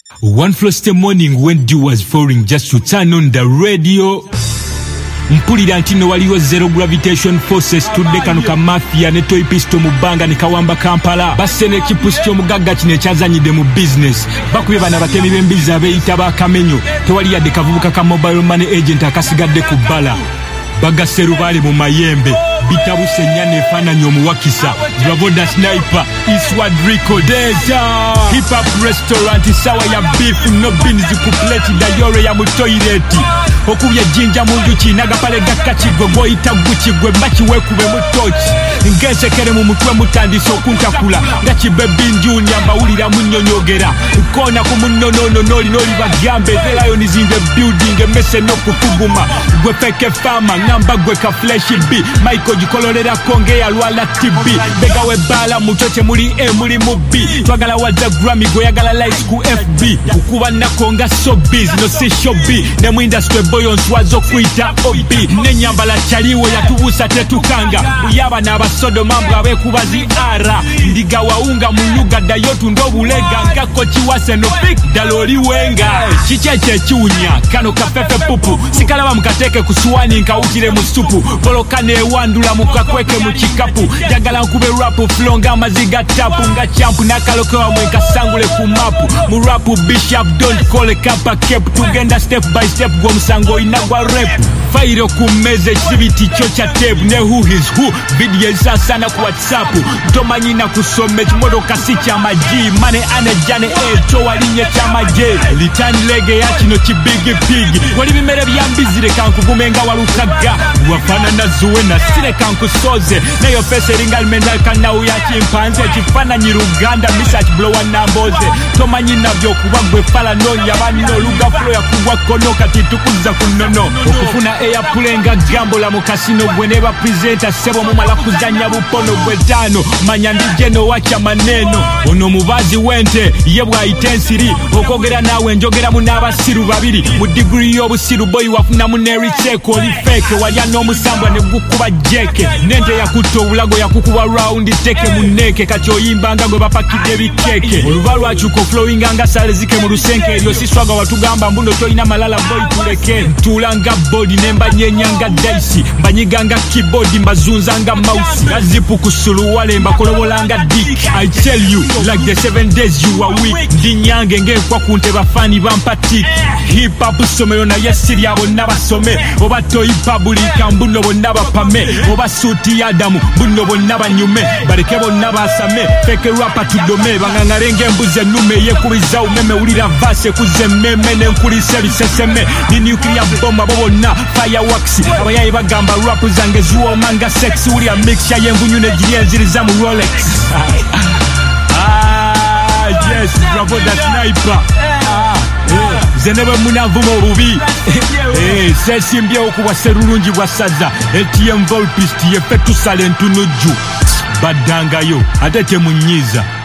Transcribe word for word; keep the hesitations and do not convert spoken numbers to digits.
One frosty morning when dew was falling just to turn on the radio. Mpulira ntino waliwo zero gravitation forces tudde kano ka mafia ne toy pistol mu banga ne kawamba Kampala basene kipusi ky'omugagga kino ekyazanyidde mu business bakubye bana batemi b'embizi abeeyita ba Kamenyo tewali yadde kavubuka ka mobile money agent akasigadde ku bbala bagase Rubale mu mayembe bitabuse nnyana efaananyi omuwakisa Bravo da Sniper Eastward Rico Data Hip Hop Restaurant sawa ya beef no beans ku plate dayore ya mu toilet okubye jinja mundu kinaga pale gakachigwe goita guchigwe bachi wekube mu torch ngesekere mu mutwe mutandise okuntakula ngachibe binju nyamba ulira munyonyogera ukona ku munonono noli noli bagambe the lion is in the building emese no kukuguma gwe feke fama ngamba gwe ka flesh b Michael jikololera konge ya lwala T B bega we bala muchoche muri e muri mu B twagala waza Grammy go yagala lights ku F B ukuba nakonga so busy no si show B ne mu industry boyons wazo kuita O B nenyambala chaliwo yatubusa tetukanga uyaba n'abasodo mambo abekubazi ara ndiga waunga muluga dayotu ndobulega ngako chiwase no pick daloli wenga chicheche chunya kano kafefe pupu sikalaba mukateke kusuwani nkautire mu supu polokane wandula mukakweke mu chikapu jagala nkube rap flonga maziga tapu nga champu nakalokewa mwenka sangule ku mapu mu rap bishop don't call a kappa cap tugenda step by step go musango inagwa rap fairo kumeze chibiti chocha tape ne who is who video sasa na ku WhatsApp tomanyi na kusome chimodo kasicha maji mane ane jane e cho walinye chamaje litani lege ya kino chibigi pig wali bimere byambizire kankugumenga walukaga wafana na zuwe na sire kankusoze na yo face ringal menal kana uya chimpanze chifana nyiruganda research blower namboze tomanyi navyo kubagwe fala nonya banno luga flow ya kugwa kono kati tukuza kunono okufuna eya pulenga gambo la mukasino gweneba presenter sebo mu mala kuzanya bupono gwetano manyandi jeno wacha maneno ono mubazi wente yebwa intensity okogera nawe njogera mu nabasiru babiri mu degree y'obusiru boy wafuna mu neri check oli fake walya no musambwa ne gukuba jeke nende yakuto ulago yakukuba round teke muneke kachoyimba ngago bapakide bikeke olubalwa chuko flowing anga sale zike mu rusenke elyo siswaga watugamba mbuno toina malala boy tuleke tulanga body nemba nyenyanga daisi mbanyiganga keyboard mbazunzanga mouse nazipu kusulu wale mbakolobolanga dick I tell you like the seven days you are weak ndinyange nge kwa kunte bafani bampatik hip hop somero na yesiri abo nabasome obato publica mbuno bonna bapame oba suti Adamu mbuno bonna banyume bareke bonna basame feke rapa tudome bangangarenge mbuze nume yekubiza umeme ulira vase kuze meme nenkulise biseseme ni nuclear bomb abo bonna fireworks abayayi bagamba rap zange zuo manga sex uli a mixture yenvunyu ne jirienziriza mu Rolex ah yes Bravo da Sniper ah eh zenebe munavumo bubi eh sesimbye okuwa serulungi bwa saza A T M volpist ye fetu salentu noju badangayo ate temunyiza